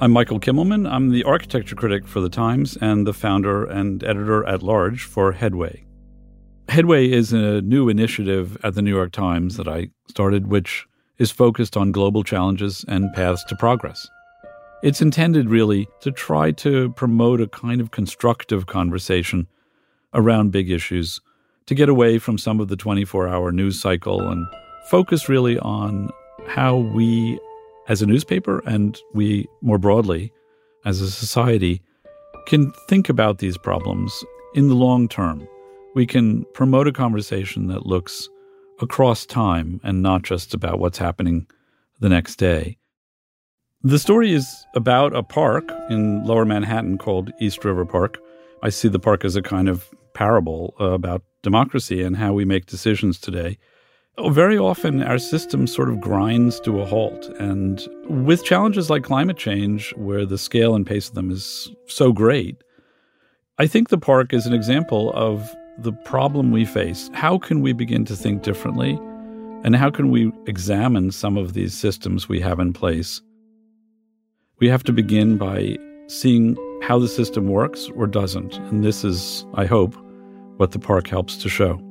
I'm Michael Kimmelman. I'm the architecture critic for The Times and the founder and editor-at-large for Headway. Headway is a new initiative at the New York Times that I started, which is focused on global challenges and paths to progress. It's intended really to try to promote a kind of constructive conversation around big issues, to get away from some of the 24-hour news cycle and focus really on how we as a newspaper and we more broadly as a society can think about these problems in the long term. We can promote a conversation that looks across time and not just about what's happening the next day. The story is about a park in Lower Manhattan called East River Park. I see the park as a kind of parable about democracy and how we make decisions today. Very often, our system sort of grinds to a halt. And with challenges like climate change, where the scale and pace of them is so great, I think the park is an example of the problem we face. How can we begin to think differently? And how can we examine some of these systems we have in place? We have to begin by seeing how the system works or doesn't. And this is, I hope, what the park helps to show.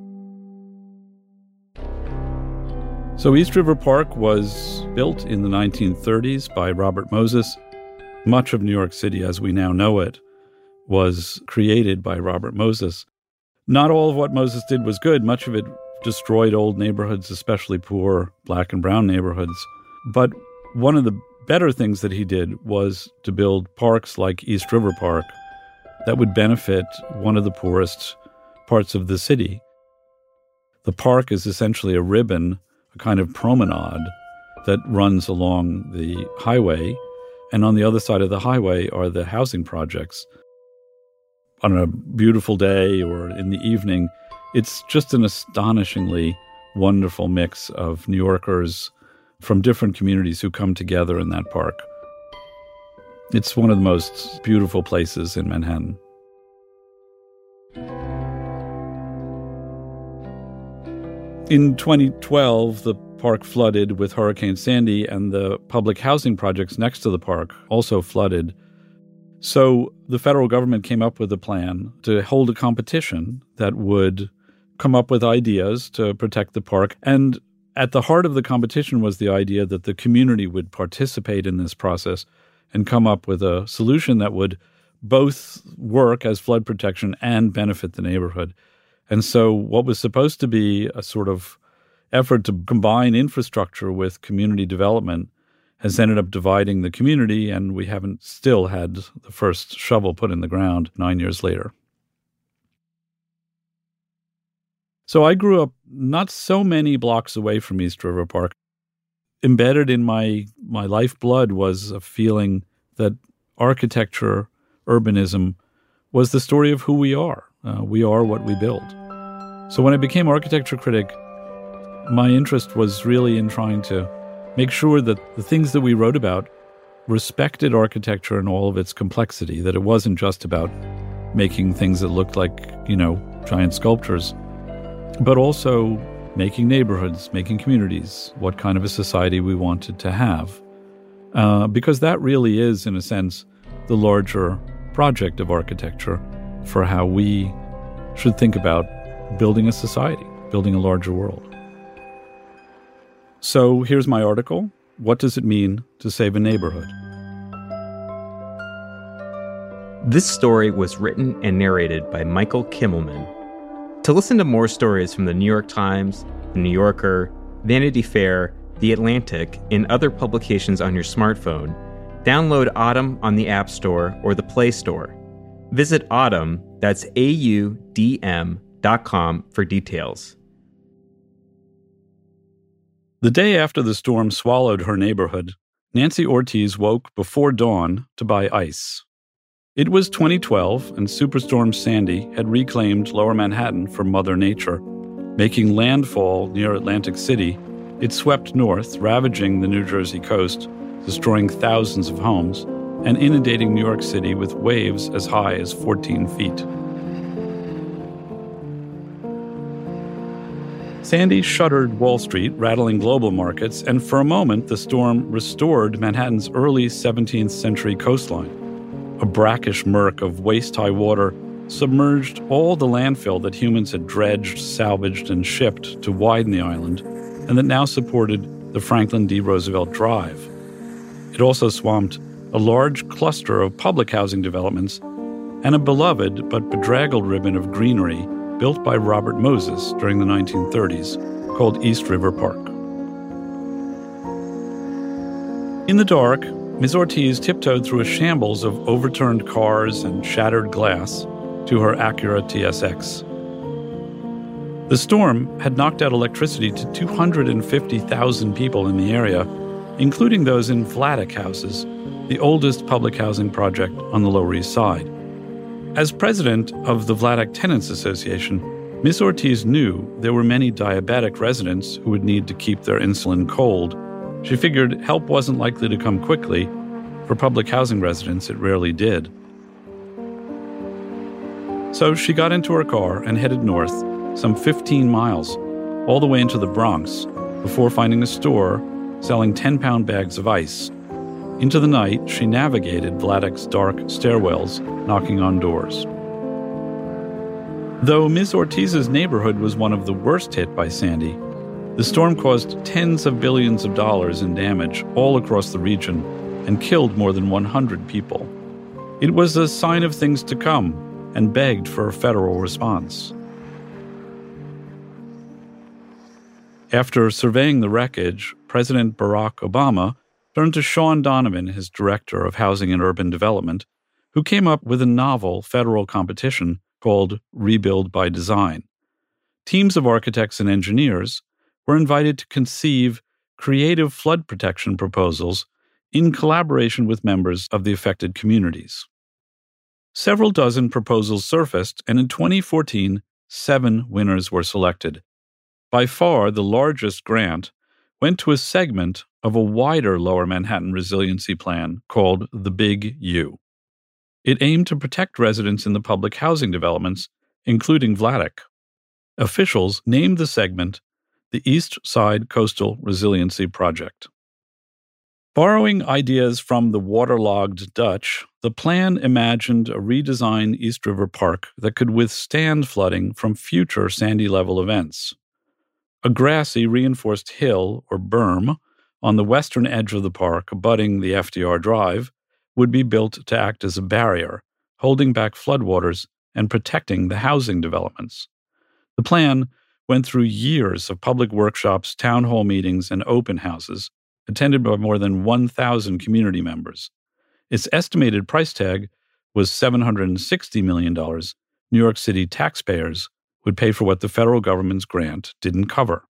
So East River Park was built in the 1930s by Robert Moses. Much of New York City as we now know it was created by Robert Moses. Not all of what Moses did was good. Much of it destroyed old neighborhoods, especially poor black and brown neighborhoods. But one of the better things that he did was to build parks like East River Park that would benefit one of the poorest parts of the city. The park is essentially a ribbon, a kind of promenade that runs along the highway, and on the other side of the highway are the housing projects. On a beautiful day or in the evening, it's just an astonishingly wonderful mix of New Yorkers from different communities who come together in that park. It's one of the most beautiful places in Manhattan. In 2012, the park flooded with Hurricane Sandy, and the public housing projects next to the park also flooded. So the federal government came up with a plan to hold a competition that would come up with ideas to protect the park. And at the heart of the competition was the idea that the community would participate in this process and come up with a solution that would both work as flood protection and benefit the neighborhood. And so what was supposed to be a sort of effort to combine infrastructure with community development has ended up dividing the community, and we haven't still had the first shovel put in the ground 9 years later. So I grew up not so many blocks away from East River Park. Embedded in my lifeblood was a feeling that architecture, urbanism, was the story of who we are. We are what we build. So when I became architecture critic, my interest was really in trying to make sure that the things that we wrote about respected architecture and all of its complexity, that it wasn't just about making things that looked like, giant sculptures, but also making neighborhoods, making communities, what kind of a society we wanted to have. Because that really is, in a sense, the larger project of architecture for how we should think about building a society, building a larger world. So here's my article. What does it mean to save a neighborhood? This story was written and narrated by Michael Kimmelman. To listen to more stories from the New York Times, the New Yorker, Vanity Fair, The Atlantic, and other publications on your smartphone, download Audm on the App Store or the Play Store. Visit Audm, that's AUDM.com for details. The day after the storm swallowed her neighborhood, Nancy Ortiz woke before dawn to buy ice. It was 2012, and Superstorm Sandy had reclaimed Lower Manhattan from Mother Nature. Making landfall near Atlantic City, it swept north, ravaging the New Jersey coast, destroying thousands of homes, and inundating New York City with waves as high as 14 feet. Sandy shuttered Wall Street, rattling global markets, and for a moment the storm restored Manhattan's early 17th century coastline. A brackish murk of waist-high water submerged all the landfill that humans had dredged, salvaged, and shipped to widen the island, and that now supported the Franklin D. Roosevelt Drive. It also swamped a large cluster of public housing developments and a beloved but bedraggled ribbon of greenery built by Robert Moses during the 1930s, called East River Park. In the dark, Ms. Ortiz tiptoed through a shambles of overturned cars and shattered glass to her Acura TSX. The storm had knocked out electricity to 250,000 people in the area, including those in Vladeck houses, the oldest public housing project on the Lower East Side. As president of the Vladeck Tenants Association, Ms. Ortiz knew there were many diabetic residents who would need to keep their insulin cold. She figured help wasn't likely to come quickly. For public housing residents, it rarely did. So she got into her car and headed north, some 15 miles, all the way into the Bronx, before finding a store selling 10-pound bags of ice. Into the night, she navigated Vladeck's dark stairwells, knocking on doors. Though Ms. Ortiz's neighborhood was one of the worst hit by Sandy, the storm caused tens of billions of dollars in damage all across the region and killed more than 100 people. It was a sign of things to come and begged for a federal response. After surveying the wreckage, President Barack Obama turned to Sean Donovan, his director of Housing and Urban Development, who came up with a novel federal competition called Rebuild by Design. Teams of architects and engineers were invited to conceive creative flood protection proposals in collaboration with members of the affected communities. Several dozen proposals surfaced, and in 2014, 7 winners were selected. By far, the largest grant went to a segment of a wider Lower Manhattan resiliency plan called the Big U. It aimed to protect residents in the public housing developments, including Vladeck. Officials named the segment the East Side Coastal Resiliency Project. Borrowing ideas from the waterlogged Dutch, the plan imagined a redesigned East River Park that could withstand flooding from future Sandy-level events. A grassy reinforced hill, or berm, on the western edge of the park, abutting the FDR Drive, would be built to act as a barrier, holding back floodwaters and protecting the housing developments. The plan went through years of public workshops, town hall meetings, and open houses, attended by more than 1,000 community members. Its estimated price tag was $760 million. New York City taxpayers would pay for what the federal government's grant didn't cover.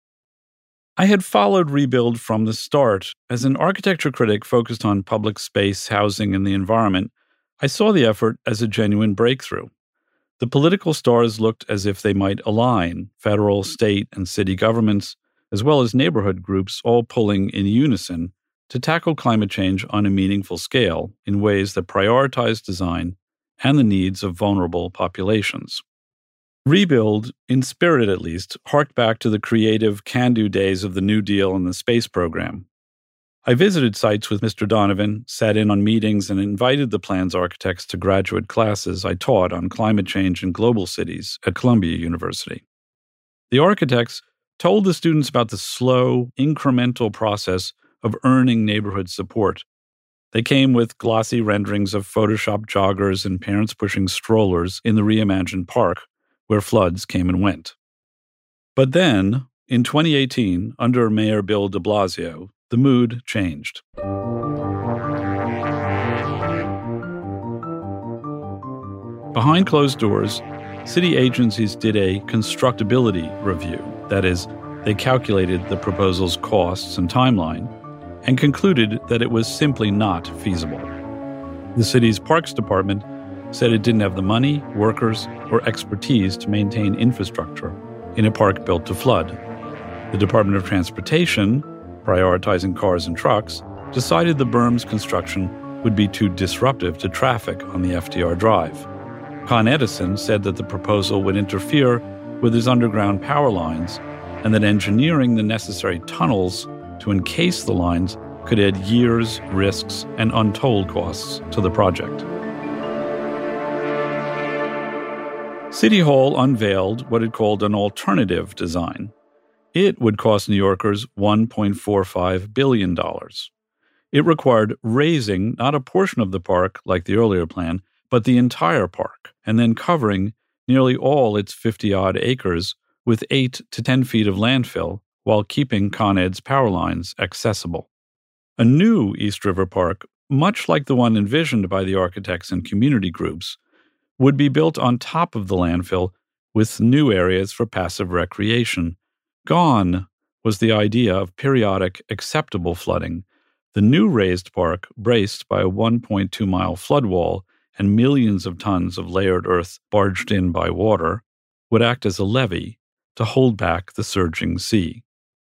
I had followed Rebuild from the start. As an architecture critic focused on public space, housing, and the environment, I saw the effort as a genuine breakthrough. The political stars looked as if they might align, federal, state, and city governments, as well as neighborhood groups, all pulling in unison to tackle climate change on a meaningful scale in ways that prioritize design and the needs of vulnerable populations. Rebuild, in spirit at least, harked back to the creative, can-do days of the New Deal and the space program. I visited sites with Mr. Donovan, sat in on meetings, and invited the plan's architects to graduate classes I taught on climate change in global cities at Columbia University. The architects told the students about the slow, incremental process of earning neighborhood support. They came with glossy renderings of Photoshop joggers and parents pushing strollers in the reimagined park, where floods came and went. But then, in 2018, under Mayor Bill de Blasio, the mood changed. Behind closed doors, city agencies did a constructability review. That is, they calculated the proposal's costs and timeline and concluded that it was simply not feasible. The city's Parks Department said it didn't have the money, workers, or expertise to maintain infrastructure in a park built to flood. The Department of Transportation, prioritizing cars and trucks, decided the berm's construction would be too disruptive to traffic on the FDR Drive. Con Edison said that the proposal would interfere with his underground power lines and that engineering the necessary tunnels to encase the lines could add years, risks, and untold costs to the project. City Hall unveiled what it called an alternative design. It would cost New Yorkers $1.45 billion. It required raising not a portion of the park like the earlier plan, but the entire park, and then covering nearly all its 50-odd acres with 8 to 10 feet of landfill while keeping Con Ed's power lines accessible. A new East River Park, much like the one envisioned by the architects and community groups, would be built on top of the landfill with new areas for passive recreation. Gone was the idea of periodic, acceptable flooding. The new raised park, braced by a 1.2-mile flood wall and millions of tons of layered earth barged in by water, would act as a levee to hold back the surging sea.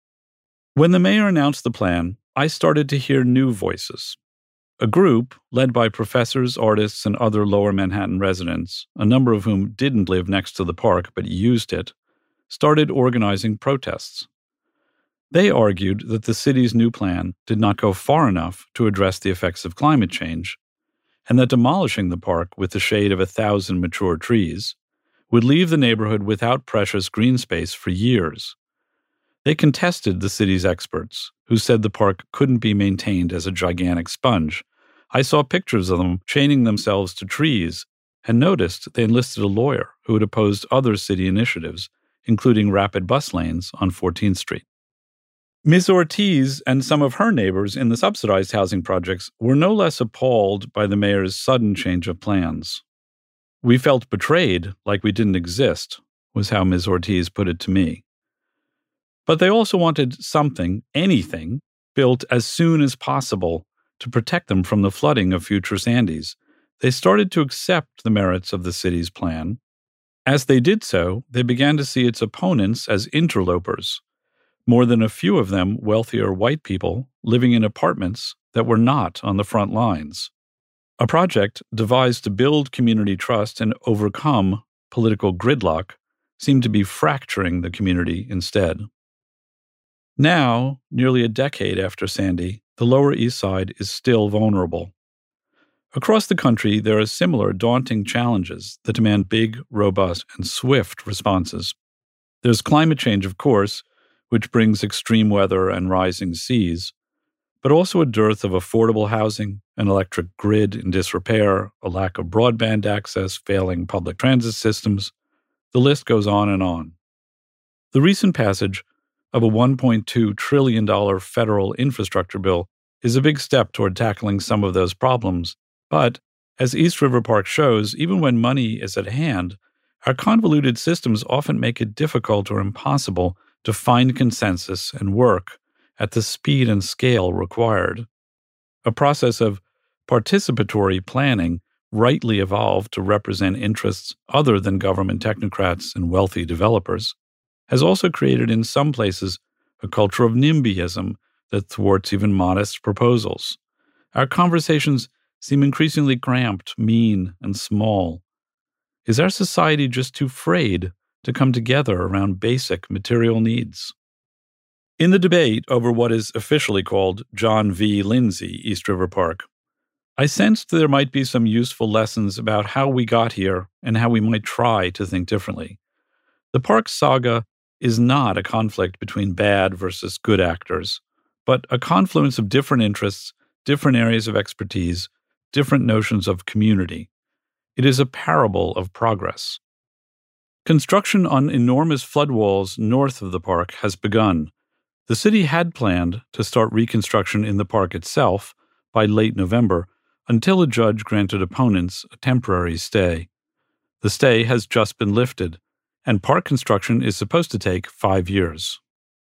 When the mayor announced the plan, I started to hear new voices. A group, led by professors, artists, and other Lower Manhattan residents, a number of whom didn't live next to the park but used it, started organizing protests. They argued that the city's new plan did not go far enough to address the effects of climate change, and that demolishing the park with the shade of 1,000 mature trees would leave the neighborhood without precious green space for years. They contested the city's experts, who said the park couldn't be maintained as a gigantic sponge. I saw pictures of them chaining themselves to trees and noticed they enlisted a lawyer who had opposed other city initiatives, including rapid bus lanes on 14th Street. Ms. Ortiz and some of her neighbors in the subsidized housing projects were no less appalled by the mayor's sudden change of plans. "We felt betrayed, like we didn't exist," was how Ms. Ortiz put it to me. But they also wanted something, anything, built as soon as possible to protect them from the flooding of future Sandys. They started to accept the merits of the city's plan. As they did so, they began to see its opponents as interlopers, more than a few of them wealthier white people living in apartments that were not on the front lines. A project devised to build community trust and overcome political gridlock seemed to be fracturing the community instead. Now, nearly a decade after Sandy, the Lower East Side is still vulnerable. Across the country, there are similar daunting challenges that demand big, robust, and swift responses. There's climate change, of course, which brings extreme weather and rising seas, but also a dearth of affordable housing, an electric grid in disrepair, a lack of broadband access, failing public transit systems. The list goes on and on. The recent passage of a $1.2 trillion federal infrastructure bill is a big step toward tackling some of those problems. But, as East River Park shows, even when money is at hand, our convoluted systems often make it difficult or impossible to find consensus and work at the speed and scale required. A process of participatory planning rightly evolved to represent interests other than government technocrats and wealthy developers has also created in some places a culture of NIMBYism that thwarts even modest proposals. Our conversations seem increasingly cramped, mean, and small. Is our society just too frayed to come together around basic material needs? In the debate over what is officially called John V. Lindsay East River Park, I sensed there might be some useful lessons about how we got here and how we might try to think differently. The park saga is not a conflict between bad versus good actors, but a confluence of different interests, different areas of expertise, different notions of community. It is a parable of progress. Construction on enormous floodwalls north of the park has begun. The city had planned to start reconstruction in the park itself by late November until a judge granted opponents a temporary stay. The stay has just been lifted, and park construction is supposed to take 5 years.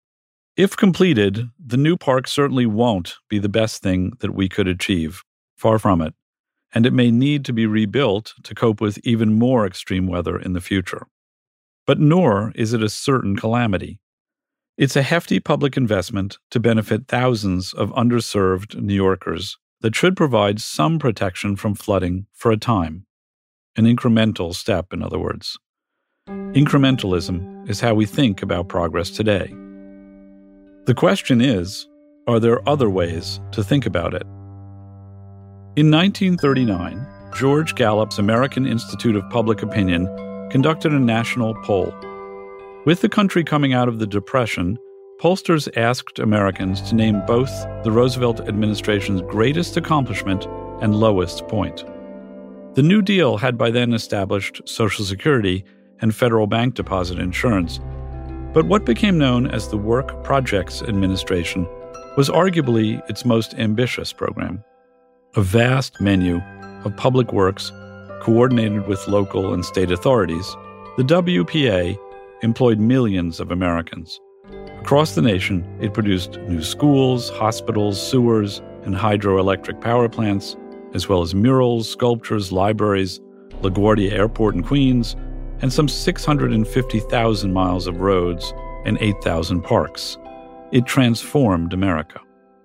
If completed, the new park certainly won't be the best thing that we could achieve. Far from it. And it may need to be rebuilt to cope with even more extreme weather in the future. But nor is it a certain calamity. It's a hefty public investment to benefit thousands of underserved New Yorkers that should provide some protection from flooding for a time. An incremental step, in other words. Incrementalism is how we think about progress today. The question is, are there other ways to think about it? In 1939, George Gallup's American Institute of Public Opinion conducted a national poll. With the country coming out of the Depression, pollsters asked Americans to name both the Roosevelt administration's greatest accomplishment and lowest point. The New Deal had by then established Social Security and federal bank deposit insurance, but what became known as the Work Projects Administration was arguably its most ambitious program. A vast menu of public works coordinated with local and state authorities, the WPA employed millions of Americans. Across the nation, it produced new schools, hospitals, sewers, and hydroelectric power plants, as well as murals, sculptures, libraries, LaGuardia Airport in Queens, and some 650,000 miles of roads and 8,000 parks. It transformed America.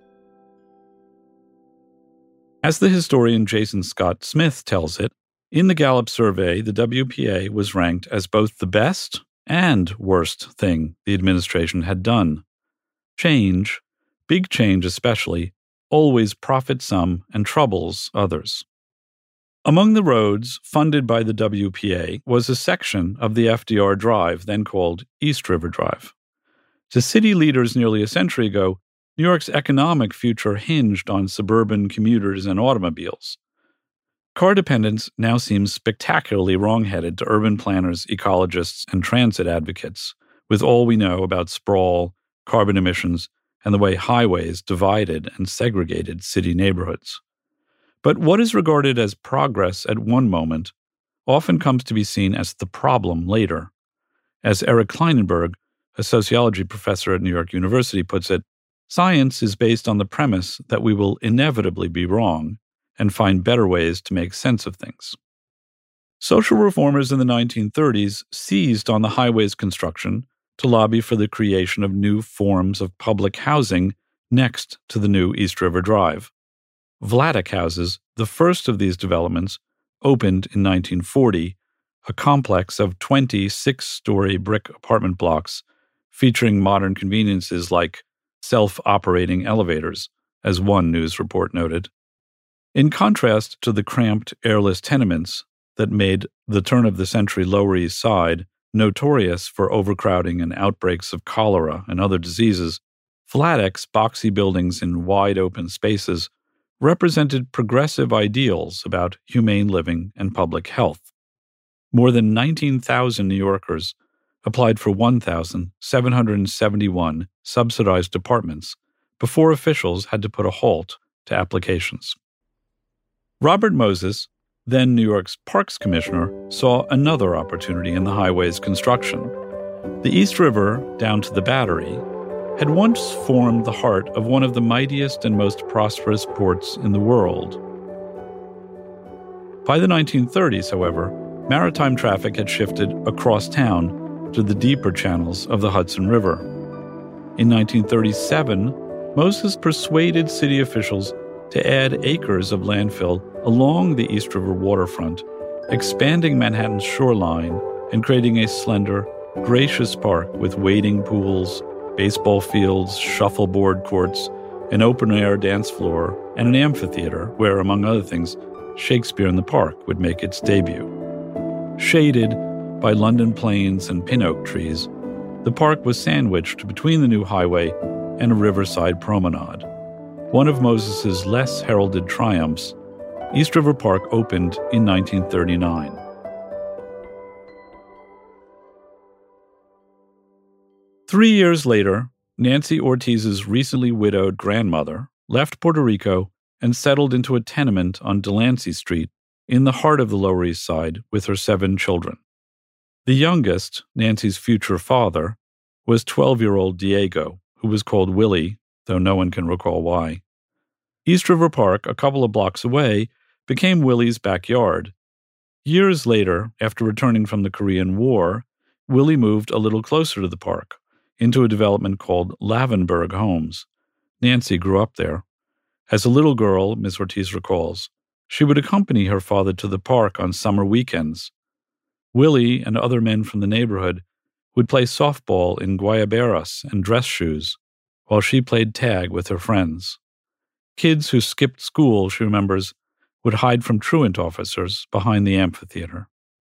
As the historian Jason Scott Smith tells it, in the Gallup survey, the WPA was ranked as both the best and worst thing the administration had done. Change, big change especially, always profits some and troubles others. Among the roads funded by the WPA was a section of the FDR Drive, then called East River Drive. To city leaders nearly a century ago, New York's economic future hinged on suburban commuters and automobiles. Car dependence now seems spectacularly wrong-headed to urban planners, ecologists, and transit advocates, with all we know about sprawl, carbon emissions, and the way highways divided and segregated city neighborhoods. But what is regarded as progress at one moment often comes to be seen as the problem later. As Eric Kleinenberg, a sociology professor at New York University, puts it, science is based on the premise that we will inevitably be wrong and find better ways to make sense of things. Social reformers in the 1930s seized on the highway's construction to lobby for the creation of new forms of public housing next to the new East River Drive. Vladeck Houses, the first of these developments, opened in 1940, a complex of 20 six-story brick apartment blocks featuring modern conveniences like self-operating elevators, as one news report noted. In contrast to the cramped, airless tenements that made the turn-of-the-century Lower East Side notorious for overcrowding and outbreaks of cholera and other diseases, Vladeck's boxy buildings in wide-open spaces represented progressive ideals about humane living and public health. More than 19,000 New Yorkers applied for 1,771 subsidized apartments before officials had to put a halt to applications. Robert Moses, then New York's Parks Commissioner, saw another opportunity in the highway's construction. The East River, down to the Battery, had once formed the heart of one of the mightiest and most prosperous ports in the world. By the 1930s, however, maritime traffic had shifted across town to the deeper channels of the Hudson River. In 1937, Moses persuaded city officials to add acres of landfill along the East River waterfront, expanding Manhattan's shoreline and creating a slender, gracious park with wading pools, baseball fields, shuffleboard courts, an open-air dance floor, and an amphitheater where, among other things, Shakespeare in the Park would make its debut. Shaded by London planes and pin oak trees, the park was sandwiched between the new highway and a riverside promenade. One of Moses's less heralded triumphs, East River Park opened in 1939. Three years later, Nancy Ortiz's recently widowed grandmother left Puerto Rico and settled into a tenement on Delancey Street in the heart of the Lower East Side with her 7 children. The youngest, Nancy's future father, was 12-year-old Diego, who was called Willie, though no one can recall why. East River Park, a couple of blocks away, became Willie's backyard. Years later, after returning from the Korean War, Willie moved a little closer to the park, into a development called Lavenberg Homes. Nancy grew up there. As a little girl, Ms. Ortiz recalls, she would accompany her father to the park on summer weekends. Willie and other men from the neighborhood would play softball in guayaberas and dress shoes, while she played tag with her friends. Kids who skipped school, she remembers, would hide from truant officers behind the amphitheater.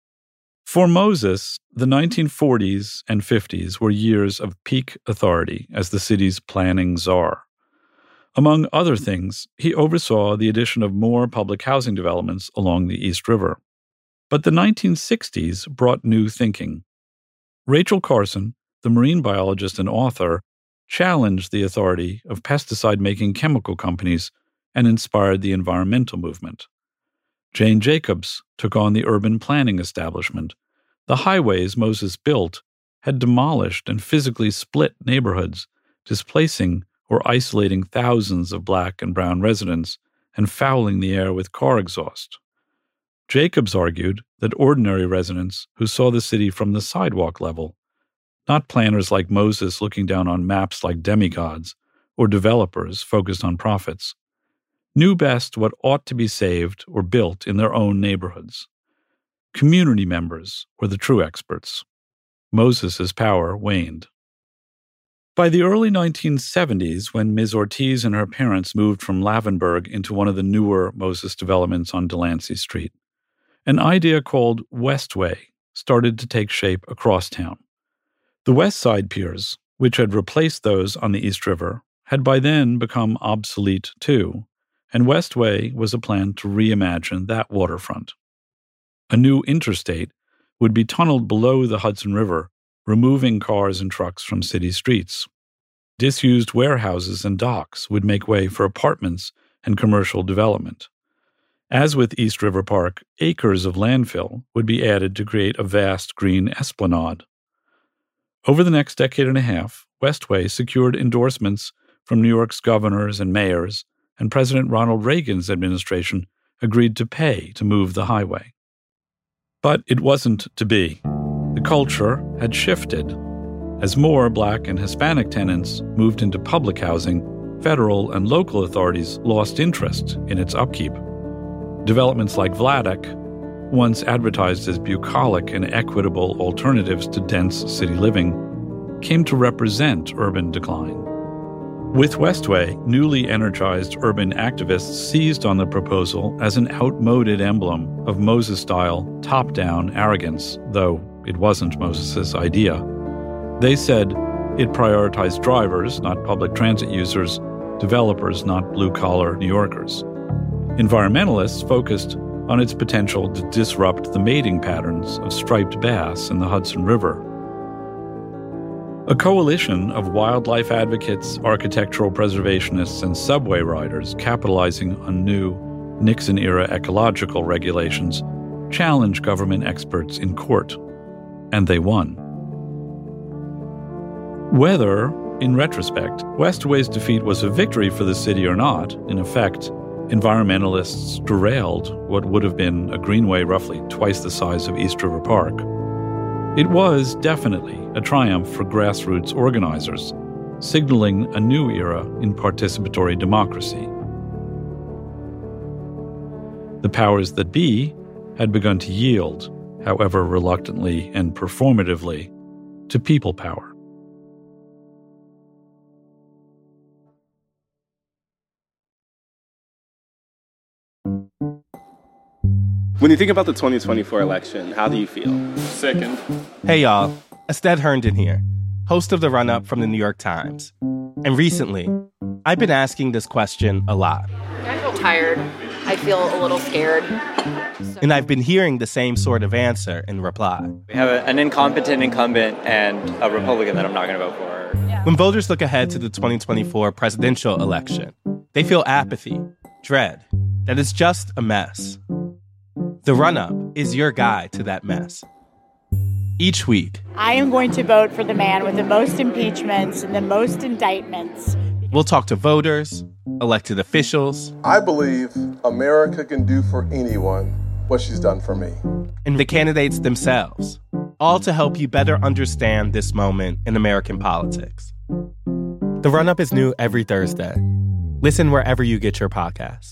For Moses, the 1940s and 50s were years of peak authority as the city's planning czar. Among other things, he oversaw the addition of more public housing developments along the East River. But the 1960s brought new thinking. Rachel Carson, the marine biologist and author, challenged the authority of pesticide-making chemical companies and inspired the environmental movement. Jane Jacobs took on the urban planning establishment. The highways Moses built had demolished and physically split neighborhoods, displacing or isolating thousands of Black and brown residents and fouling the air with car exhaust. Jacobs argued that ordinary residents who saw the city from the sidewalk level, not planners like Moses looking down on maps like demigods or developers focused on profits, knew best what ought to be saved or built in their own neighborhoods. Community members were the true experts. Moses's power waned. By the early 1970s, when Ms. Ortiz and her parents moved from Lavenberg into one of the newer Moses developments on Delancey Street, an idea called Westway started to take shape across town. The West Side piers, which had replaced those on the East River, had by then become obsolete too, and Westway was a plan to reimagine that waterfront. A new interstate would be tunneled below the Hudson River, removing cars and trucks from city streets. Disused warehouses and docks would make way for apartments and commercial development. As with East River Park, acres of landfill would be added to create a vast green esplanade. Over the next decade and a half, Westway secured endorsements from New York's governors and mayors, and President Ronald Reagan's administration agreed to pay to move the highway. But it wasn't to be. The culture had shifted. As more Black and Hispanic tenants moved into public housing, federal and local authorities lost interest in its upkeep. Developments like Vladeck, once advertised as bucolic and equitable alternatives to dense city living, came to represent urban decline. With Westway, newly energized urban activists seized on the proposal as an outmoded emblem of Moses-style top-down arrogance, though it wasn't Moses's idea. They said it prioritized drivers, not public transit users, developers, not blue-collar New Yorkers. Environmentalists focused on its potential to disrupt the mating patterns of striped bass in the Hudson River. A coalition of wildlife advocates, architectural preservationists, and subway riders capitalizing on new Nixon-era ecological regulations challenged government experts in court, and they won. Whether, in retrospect, Westway's defeat was a victory for the city or not, in effect, environmentalists derailed what would have been a greenway roughly twice the size of East River Park. It was definitely a triumph for grassroots organizers, signaling a new era in participatory democracy. The powers that be had begun to yield, however reluctantly and performatively, to people power. When you think about the 2024 election, how do you feel? Sickened. Hey y'all, Ested Herndon here, host of The Run-Up from the New York Times. And recently, I've been asking this question a lot. I feel tired. I feel a little scared. And I've been hearing the same sort of answer in reply. We have an incompetent incumbent and a Republican that I'm not going to vote for. When voters look ahead to the 2024 presidential election, they feel apathy, dread, that it's just a mess. The Run-Up is your guide to that mess. Each week, I am going to vote for the man with the most impeachments and the most indictments. We'll talk to voters, elected officials. I believe America can do for anyone what she's done for me. And the candidates themselves, all to help you better understand this moment in American politics. The Run-Up is new every Thursday. Listen wherever you get your podcasts.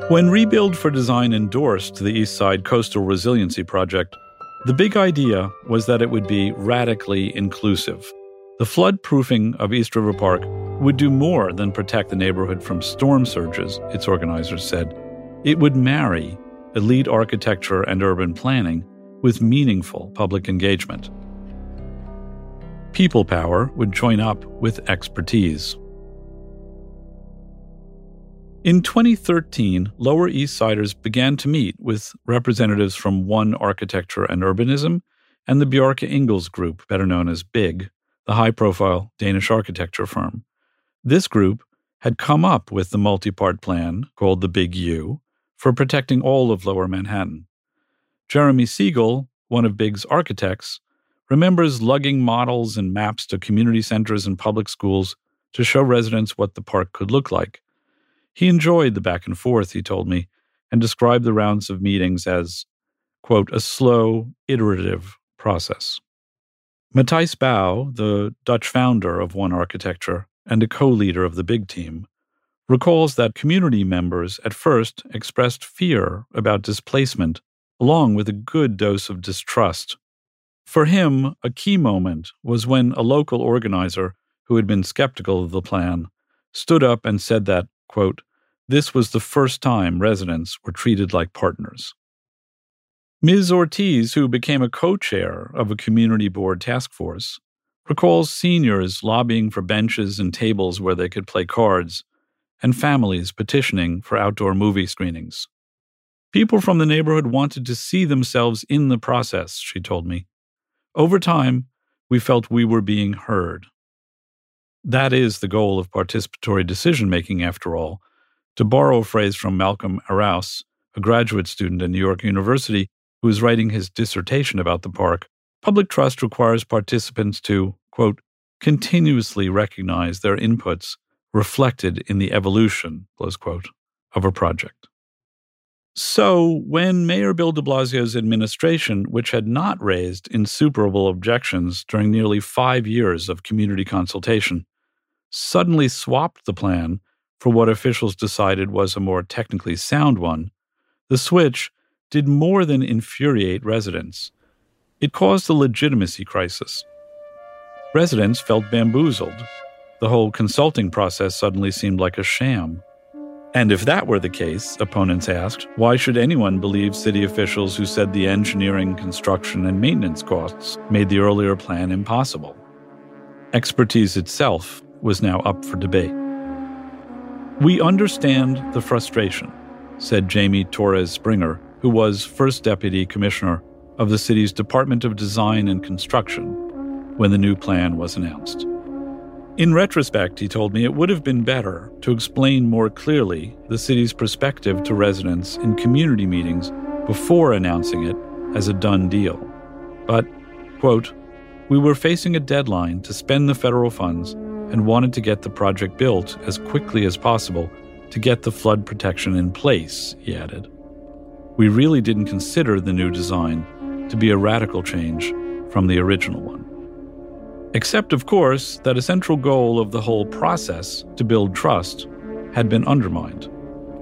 When Rebuild for Design endorsed the East Side Coastal Resiliency Project, the big idea was that it would be radically inclusive. The flood-proofing of East River Park would do more than protect the neighborhood from storm surges, its organizers said. It would marry elite architecture and urban planning with meaningful public engagement. People power would join up with expertise. In 2013, Lower East Siders began to meet with representatives from One Architecture and Urbanism and the Bjarke Ingels Group, better known as BIG, the high-profile Danish architecture firm. This group had come up with the multi-part plan, called the Big U, for protecting all of Lower Manhattan. Jeremy Siegel, one of BIG's architects, remembers lugging models and maps to community centers and public schools to show residents what the park could look like. He enjoyed the back and forth, he told me, and described the rounds of meetings as, quote, a slow, iterative process. Matthijs Bouw, the Dutch founder of One Architecture and a co-leader of the BIG team, recalls that community members at first expressed fear about displacement, along with a good dose of distrust. For him, a key moment was when a local organizer who had been skeptical of the plan stood up and said that, quote, this was the first time residents were treated like partners. Ms. Ortiz, who became a co-chair of a community board task force, recalls seniors lobbying for benches and tables where they could play cards, and families petitioning for outdoor movie screenings. People from the neighborhood wanted to see themselves in the process, she told me. Over time, we felt we were being heard. That is the goal of participatory decision-making, after all. To borrow a phrase from Malcolm Araus, a graduate student at New York University who is writing his dissertation about the park, public trust requires participants to, quote, continuously recognize their inputs reflected in the evolution, close quote, of a project. So, when Mayor Bill de Blasio's administration, which had not raised insuperable objections during nearly 5 years of community consultation, suddenly swapped the plan for what officials decided was a more technically sound one, the switch did more than infuriate residents. It caused a legitimacy crisis. Residents felt bamboozled. The whole consulting process suddenly seemed like a sham. And if that were the case, opponents asked, why should anyone believe city officials who said the engineering, construction, and maintenance costs made the earlier plan impossible? Expertise itself was now up for debate. We understand the frustration, said Jamie Torres Springer, who was first deputy commissioner of the city's Department of Design and Construction when the new plan was announced. In retrospect, he told me, it would have been better to explain more clearly the city's perspective to residents in community meetings before announcing it as a done deal. But, quote, we were facing a deadline to spend the federal funds and wanted to get the project built as quickly as possible to get the flood protection in place, he added. We really didn't consider the new design to be a radical change from the original one. Except, of course, that a central goal of the whole process to build trust had been undermined.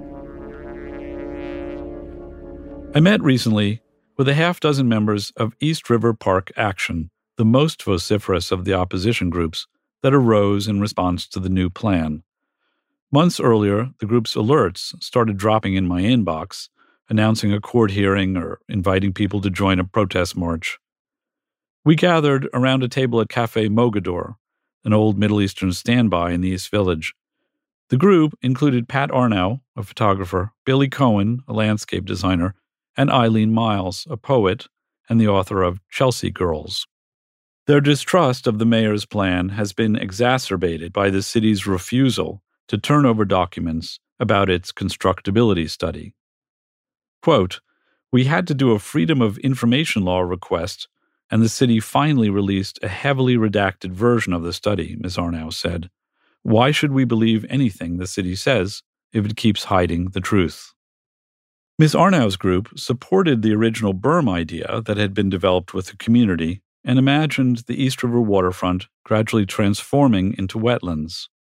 I met recently with a half-dozen members of East River Park Action, the most vociferous of the opposition groups that arose in response to the new plan. Months earlier, the group's alerts started dropping in my inbox, announcing a court hearing or inviting people to join a protest march. We gathered around a table at Café Mogador, an old Middle Eastern standby in the East Village. The group included Pat Arnau, a photographer, Billy Cohen, a landscape designer, and Eileen Miles, a poet and the author of Chelsea Girls. Their distrust of the mayor's plan has been exacerbated by the city's refusal to turn over documents about its constructability study. Quote, we had to do a Freedom of Information law request, and the city finally released a heavily redacted version of the study, Ms. Arnau said. Why should we believe anything the city says if it keeps hiding the truth? Ms. Arnau's group supported the original berm idea that had been developed with the community and imagined the East River waterfront gradually transforming into wetlands.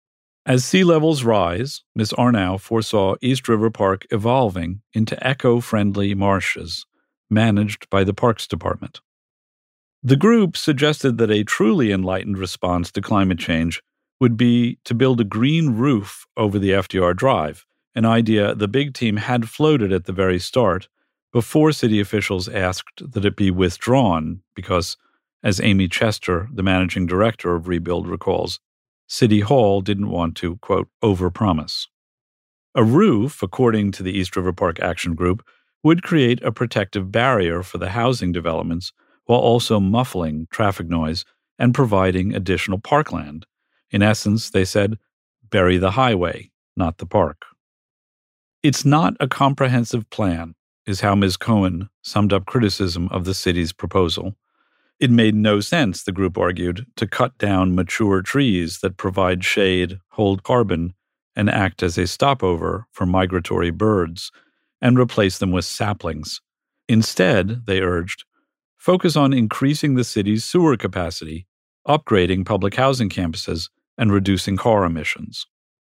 As sea levels rise, Ms. Arnau foresaw East River Park evolving into eco-friendly marshes managed by the Parks Department. The group suggested that a truly enlightened response to climate change would be to build a green roof over the FDR Drive, an idea the big team had floated at the very start before city officials asked that it be withdrawn because, as Amy Chester, the managing director of Rebuild, recalls, City Hall didn't want to, quote, overpromise. A roof, according to the East River Park Action Group, would create a protective barrier for the housing developments while also muffling traffic noise and providing additional parkland. In essence, they said, bury the highway, not the park. It's not a comprehensive plan, is how Ms. Cohen summed up criticism of the city's proposal. It made no sense, the group argued, to cut down mature trees that provide shade, hold carbon, and act as a stopover for migratory birds, and replace them with saplings. Instead, they urged, focus on increasing the city's sewer capacity, upgrading public housing campuses, and reducing car emissions.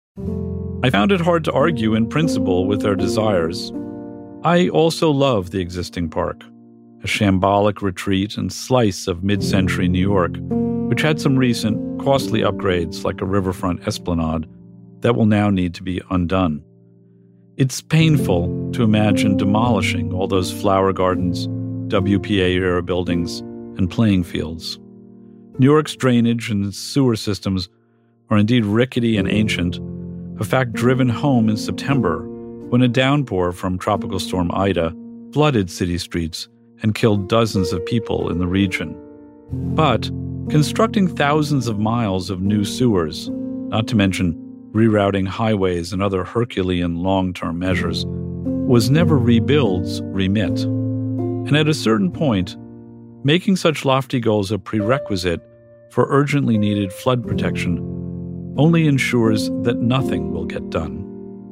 I found it hard to argue in principle with their desires. I also love the existing park, a shambolic retreat and slice of mid-century New York, which had some recent, costly upgrades like a riverfront esplanade that will now need to be undone. It's painful to imagine demolishing all those flower gardens, WPA-era buildings, and playing fields. New York's drainage and sewer systems are indeed rickety and ancient, a fact driven home in September when a downpour from Tropical Storm Ida flooded city streets and killed dozens of people in the region. But constructing thousands of miles of new sewers, not to mention rerouting highways and other Herculean long-term measures, was never Rebuild's remit. And at a certain point, making such lofty goals a prerequisite for urgently needed flood protection only ensures that nothing will get done.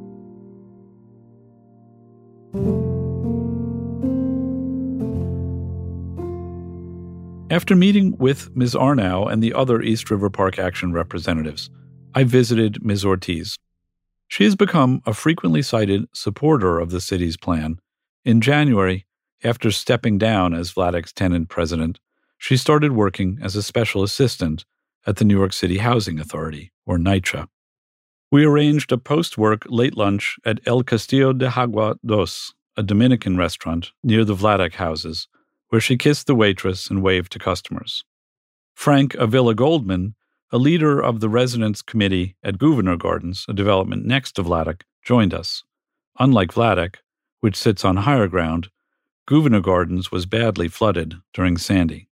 After meeting with Ms. Arnau and the other East River Park Action representatives, I visited Ms. Ortiz. She has become a frequently cited supporter of the city's plan. In January, after stepping down as Vladek's tenant president, she started working as a special assistant at the New York City Housing Authority, or NYCHA. We arranged a post-work late lunch at El Castillo de Agua Dos, a Dominican restaurant near the Vladek houses, where she kissed the waitress and waved to customers. Frank Avila Goldman, a leader of the Residence Committee at Gouverneur Gardens, a development next to Vladek, joined us. Unlike Vladek, which sits on higher ground, Gouverneur Gardens was badly flooded during Sandy.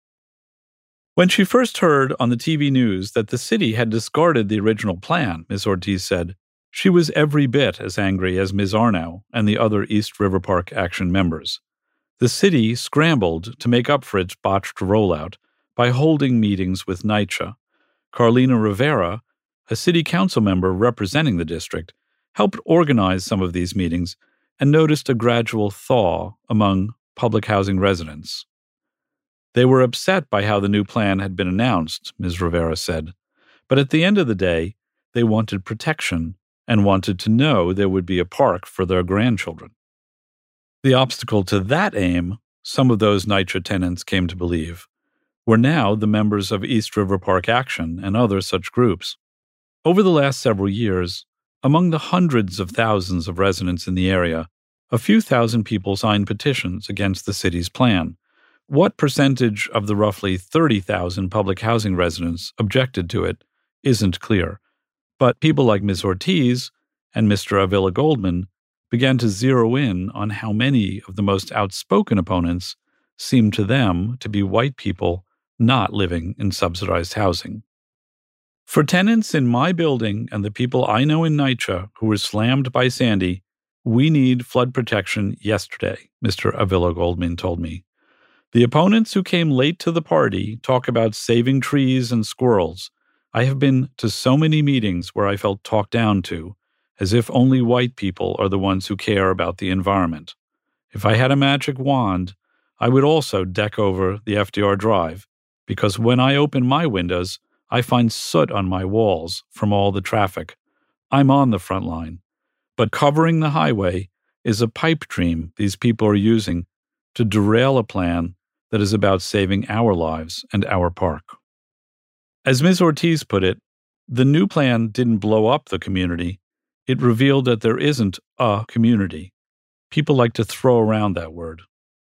When she first heard on the TV news that the city had discarded the original plan, Ms. Ortiz said, she was every bit as angry as Ms. Arnau and the other East River Park Action members. The city scrambled to make up for its botched rollout by holding meetings with NYCHA. Carlina Rivera, a city council member representing the district, helped organize some of these meetings and noticed a gradual thaw among public housing residents. They were upset by how the new plan had been announced, Ms. Rivera said, but at the end of the day, they wanted protection and wanted to know there would be a park for their grandchildren. The obstacle to that aim, some of those NYCHA tenants came to believe, were now the members of East River Park Action and other such groups. Over the last several years, among the hundreds of thousands of residents in the area, a few thousand people signed petitions against the city's plan. What percentage of the roughly 30,000 public housing residents objected to it isn't clear, but people like Ms. Ortiz and Mr. Avila Goldman began to zero in on how many of the most outspoken opponents seemed to them to be white people not living in subsidized housing. For tenants in my building and the people I know in NYCHA who were slammed by Sandy, we need flood protection yesterday, Mr. Avila Goldman told me. The opponents who came late to the party talk about saving trees and squirrels. I have been to so many meetings where I felt talked down to, as if only white people are the ones who care about the environment. If I had a magic wand, I would also deck over the FDR Drive, because when I open my windows, I find soot on my walls from all the traffic, I'm on the front line, but covering the highway is a pipe dream these people are using to derail a plan that is about saving our lives and our park. As Ms. Ortiz put it, the new plan didn't blow up the community. It revealed that there isn't a community. People like to throw around that word.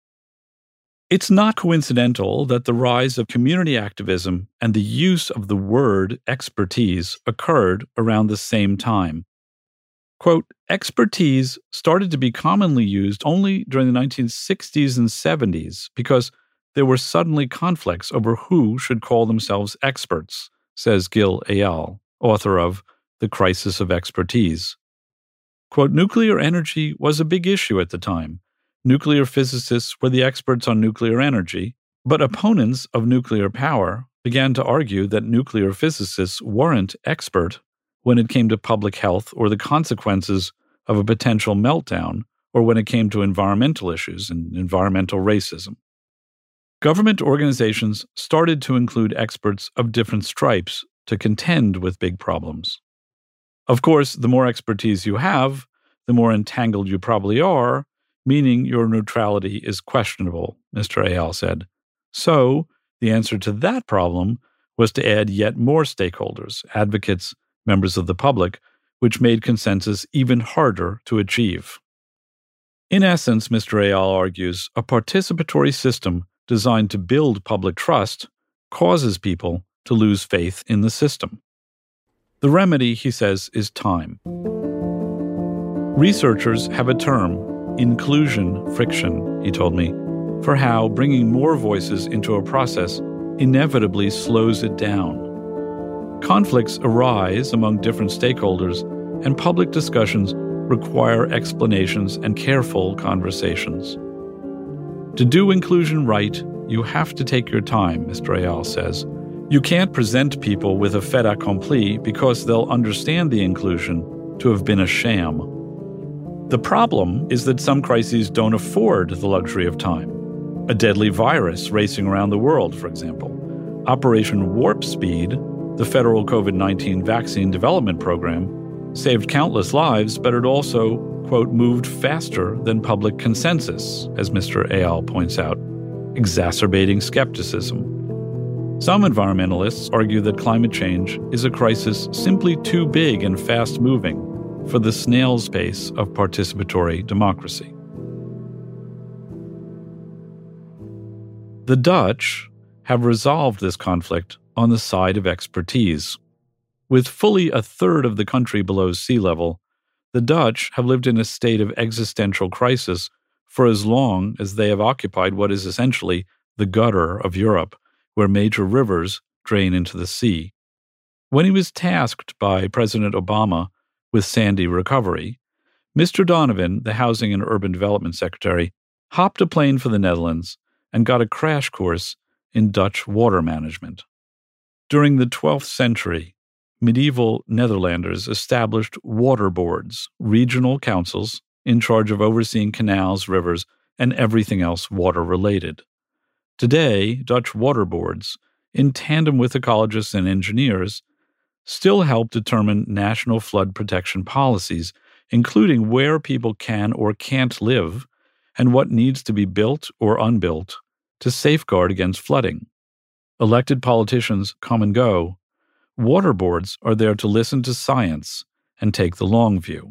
It's not coincidental that the rise of community activism and the use of the word expertise occurred around the same time. Quote, expertise started to be commonly used only during the 1960s and 70s because there were suddenly conflicts over who should call themselves experts, says Gil Eyal, author of The Crisis of Expertise. Quote, nuclear energy was a big issue at the time. Nuclear physicists were the experts on nuclear energy, but opponents of nuclear power began to argue that nuclear physicists weren't expert when it came to public health or the consequences of a potential meltdown, or when it came to environmental issues and environmental racism. Government organizations started to include experts of different stripes to contend with big problems. Of course, the more expertise you have, the more entangled you probably are, meaning your neutrality is questionable, Mr. Eyal said. So, the answer to that problem was to add yet more stakeholders, advocates, members of the public, which made consensus even harder to achieve. In essence, Mr. Eyal argues, a participatory system designed to build public trust causes people to lose faith in the system. The remedy, he says, is time. Researchers have a term, inclusion friction, he told me, for how bringing more voices into a process inevitably slows it down. Conflicts arise among different stakeholders, and public discussions require explanations and careful conversations. To do inclusion right, you have to take your time, Mr. Eyal says. You can't present people with a fait accompli because they'll understand the inclusion to have been a sham. The problem is that some crises don't afford the luxury of time. A deadly virus racing around the world, for example. Operation Warp Speed, the federal COVID-19 vaccine development program, saved countless lives, but it also, quote, moved faster than public consensus, as Mr. Eyal points out, exacerbating skepticism. Some environmentalists argue that climate change is a crisis simply too big and fast-moving for the snail's pace of participatory democracy. The Dutch have resolved this conflict on the side of expertise. With fully a third of the country below sea level, the Dutch have lived in a state of existential crisis for as long as they have occupied what is essentially the gutter of Europe, where major rivers drain into the sea. When he was tasked by President Obama with Sandy recovery, Mr. Donovan, the Housing and Urban Development Secretary, hopped a plane for the Netherlands and got a crash course in Dutch water management. During the 12th century, medieval Netherlanders established water boards, regional councils in charge of overseeing canals, rivers, and everything else water-related. Today, Dutch water boards, in tandem with ecologists and engineers, still help determine national flood protection policies, including where people can or can't live and what needs to be built or unbuilt to safeguard against flooding. Elected politicians come and go. Water boards are there to listen to science and take the long view.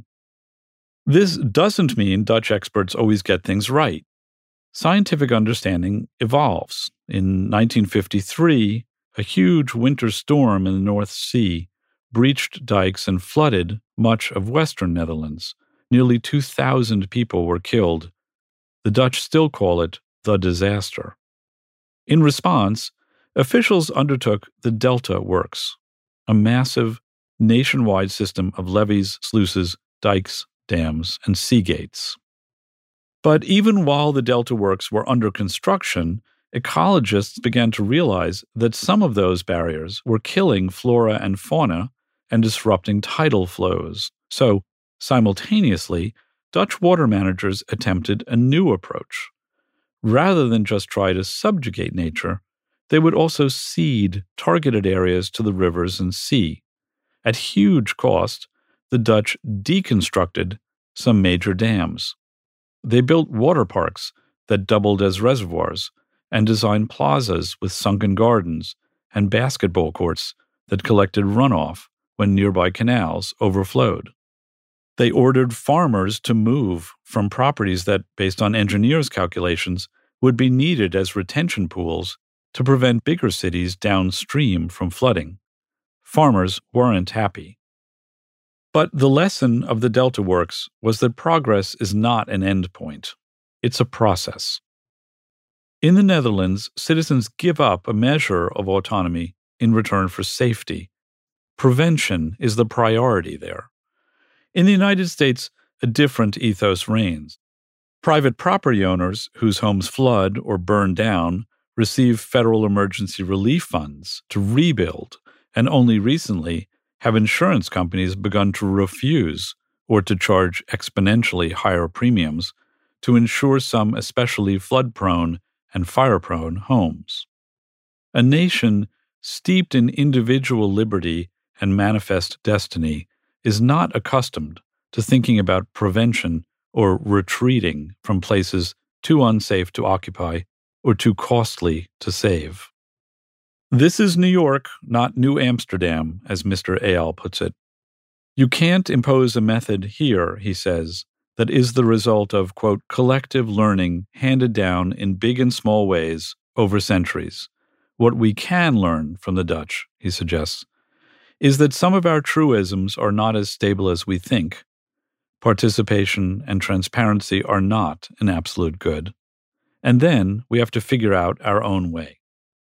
This doesn't mean Dutch experts always get things right. Scientific understanding evolves. In 1953, a huge winter storm in the North Sea breached dikes and flooded much of western Netherlands. Nearly 2,000 people were killed. The Dutch still call it the disaster. In response, officials undertook the Delta Works, a massive nationwide system of levees, sluices, dikes, dams, and sea gates. But even while the Delta Works were under construction, ecologists began to realize that some of those barriers were killing flora and fauna and disrupting tidal flows. So, simultaneously, Dutch water managers attempted a new approach. Rather than just try to subjugate nature, they would also cede targeted areas to the rivers and sea. At huge cost, the Dutch deconstructed some major dams. They built water parks that doubled as reservoirs and designed plazas with sunken gardens and basketball courts that collected runoff when nearby canals overflowed. They ordered farmers to move from properties that, based on engineers' calculations, would be needed as retention pools to prevent bigger cities downstream from flooding. Farmers weren't happy. But the lesson of the Delta Works was that progress is not an end point. It's a process. In the Netherlands, citizens give up a measure of autonomy in return for safety. Prevention is the priority there. In the United States, a different ethos reigns. Private property owners whose homes flood or burn down receive federal emergency relief funds to rebuild, and only recently have insurance companies begun to refuse or to charge exponentially higher premiums to insure some especially flood-prone and fire-prone homes. A nation steeped in individual liberty and manifest destiny is not accustomed to thinking about prevention or retreating from places too unsafe to occupy or too costly to save. This is New York, not New Amsterdam, as Mr. Eyal puts it. You can't impose a method here, he says, that is the result of, quote, collective learning handed down in big and small ways over centuries. What we can learn from the Dutch, he suggests, is that some of our truisms are not as stable as we think. Participation and transparency are not an absolute good. And then we have to figure out our own way.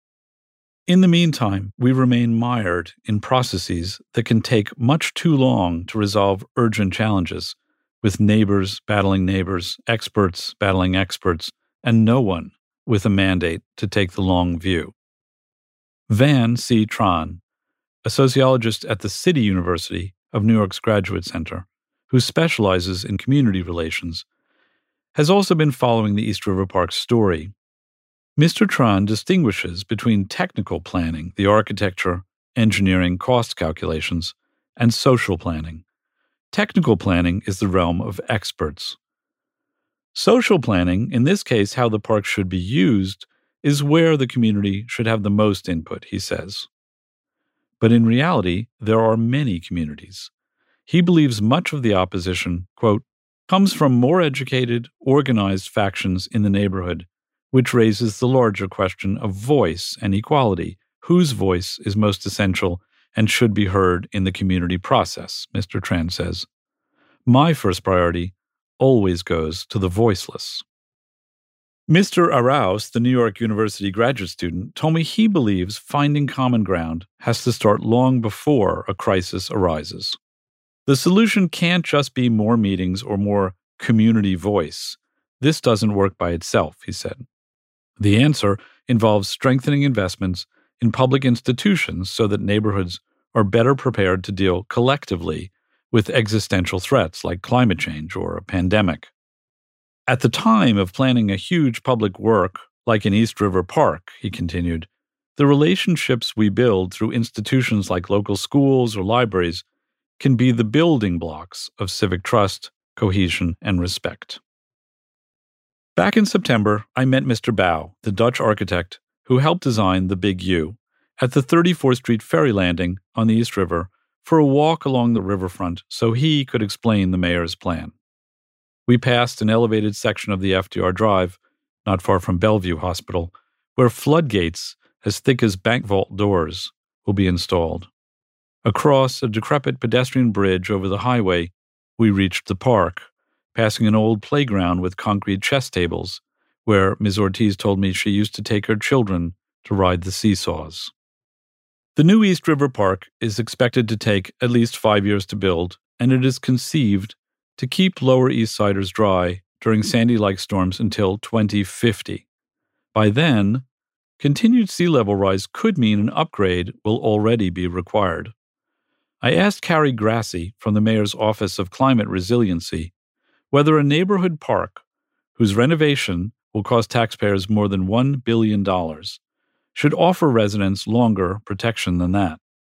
In the meantime, we remain mired in processes that can take much too long to resolve urgent challenges, with neighbors battling neighbors, experts battling experts, and no one with a mandate to take the long view. Van C. Tran, a sociologist at the City University of New York's Graduate Center, who specializes in community relations, has also been following the East River Park story. Mr. Tran distinguishes between technical planning, the architecture, engineering, cost calculations, and social planning. Technical planning is the realm of experts. Social planning, in this case how the park should be used, is where the community should have the most input, he says. But in reality, there are many communities. He believes much of the opposition, quote, comes from more educated, organized factions in the neighborhood, which raises the larger question of voice and equality. Whose voice is most essential and should be heard in the community process, Mr. Tran says. My first priority always goes to the voiceless. Mr. Araus, the New York University graduate student, told me he believes finding common ground has to start long before a crisis arises. The solution can't just be more meetings or more community voice. This doesn't work by itself, he said. The answer involves strengthening investments in public institutions so that neighborhoods are better prepared to deal collectively with existential threats like climate change or a pandemic. At the time of planning a huge public work like in East River Park, he continued, the relationships we build through institutions like local schools or libraries can be the building blocks of civic trust, cohesion, and respect. Back in September, I met Mr. Bouw, the Dutch architect who helped design the Big U, at the 34th Street ferry landing on the East River for a walk along the riverfront so he could explain the mayor's plan. We passed an elevated section of the FDR Drive, not far from Bellevue Hospital, where floodgates as thick as bank vault doors will be installed. Across a decrepit pedestrian bridge over the highway, we reached the park, passing an old playground with concrete chess tables, where Ms. Ortiz told me she used to take her children to ride the seesaws. The new East River Park is expected to take at least 5 years to build, and it is conceived to keep Lower East Siders dry during Sandy-like storms until 2050. By then, continued sea level rise could mean an upgrade will already be required. I asked Carrie Grassi from the Mayor's Office of Climate Resiliency whether a neighborhood park, whose renovation will cost taxpayers more than $1 billion, should offer residents longer protection than that.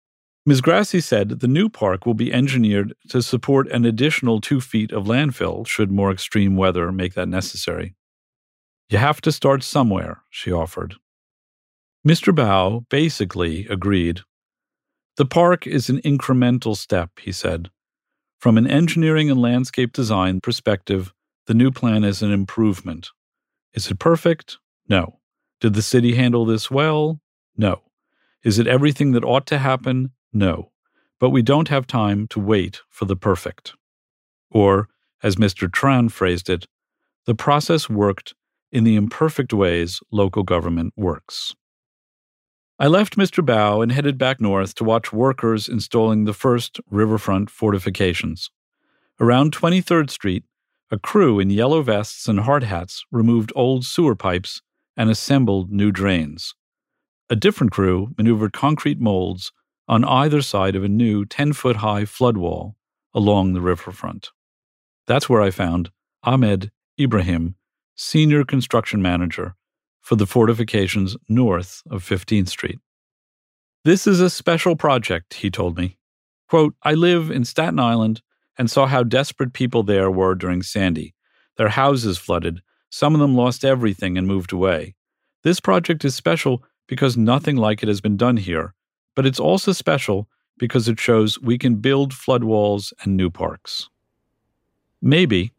Ms. Grassi said the new park will be engineered to support an additional 2 feet of landfill should more extreme weather make that necessary. You have to start somewhere, she offered. Mr. Bao basically agreed. The park is an incremental step, he said. From an engineering and landscape design perspective, the new plan is an improvement. Is it perfect? No. Did the city handle this well? No. Is it everything that ought to happen? No. But we don't have time to wait for the perfect. Or, as Mr. Tran phrased it, the process worked in the imperfect ways local government works. I left Mr. Bao and headed back north to watch workers installing the first riverfront fortifications. Around 23rd Street, a crew in yellow vests and hard hats removed old sewer pipes and assembled new drains. A different crew maneuvered concrete molds on either side of a new 10-foot-high flood wall along the riverfront. That's where I found Ahmed Ibrahim, senior construction manager for the fortifications north of 15th Street. This is a special project, he told me. Quote, I live in Staten Island and saw how desperate people there were during Sandy. Their houses flooded. Some of them lost everything and moved away. This project is special because nothing like it has been done here, but it's also special because it shows we can build flood walls and new parks. Maybe.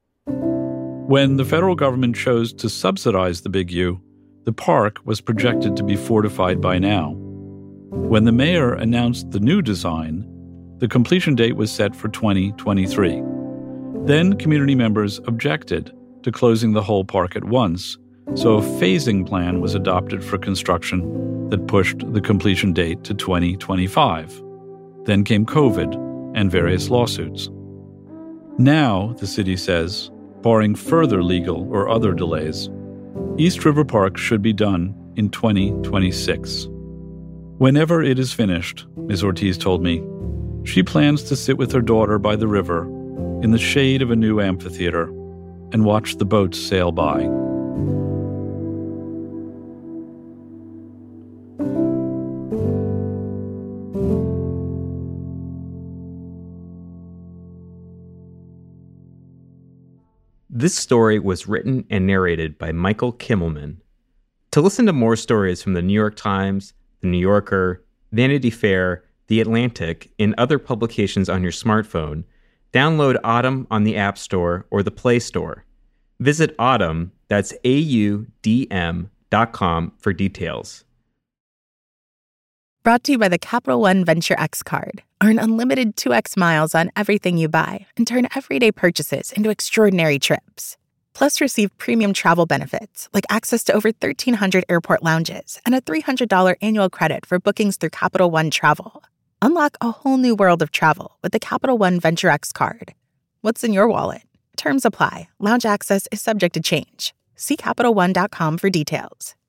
When the federal government chose to subsidize the Big U, the park was projected to be fortified by now. When the mayor announced the new design, the completion date was set for 2023. Then community members objected to closing the whole park at once, so a phasing plan was adopted for construction that pushed the completion date to 2025. Then came COVID and various lawsuits. Now, the city says, barring further legal or other delays, East River Park should be done in 2026. Whenever it is finished, Ms. Ortiz told me, she plans to sit with her daughter by the river in the shade of a new amphitheater and watch the boats sail by. This story was written and narrated by Michael Kimmelman. To listen to more stories from the New York Times, the New Yorker, Vanity Fair, The Atlantic, and other publications on your smartphone, download Audm on the App Store or the Play Store. Visit Audm, that's AUDM.com for details. Brought to you by the Capital One Venture X card. Earn unlimited 2x miles on everything you buy and turn everyday purchases into extraordinary trips. Plus, receive premium travel benefits like access to over 1,300 airport lounges and a $300 annual credit for bookings through Capital One Travel. Unlock a whole new world of travel with the Capital One Venture X card. What's in your wallet? Terms apply. Lounge access is subject to change. See CapitalOne.com for details.